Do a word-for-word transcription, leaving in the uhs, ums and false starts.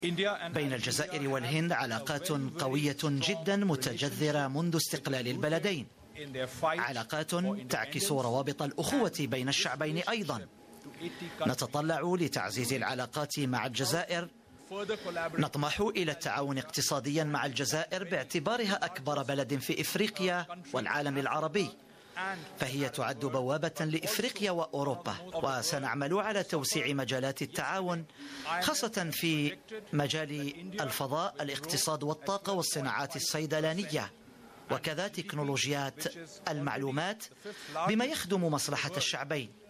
بين الجزائر والهند علاقات قوية جدا متجذرة منذ استقلال البلدين، علاقات تعكس روابط الأخوة بين الشعبين. أيضا نتطلع لتعزيز العلاقات مع الجزائر، نطمح إلى التعاون اقتصاديا مع الجزائر باعتبارها أكبر بلد في إفريقيا والعالم العربي، فهي تعد بوابة لإفريقيا وأوروبا. وسنعمل على توسيع مجالات التعاون خاصة في مجال الفضاء، الاقتصاد والطاقة والصناعات الصيدلانية، وكذا تكنولوجيات المعلومات، بما يخدم مصلحة الشعبين.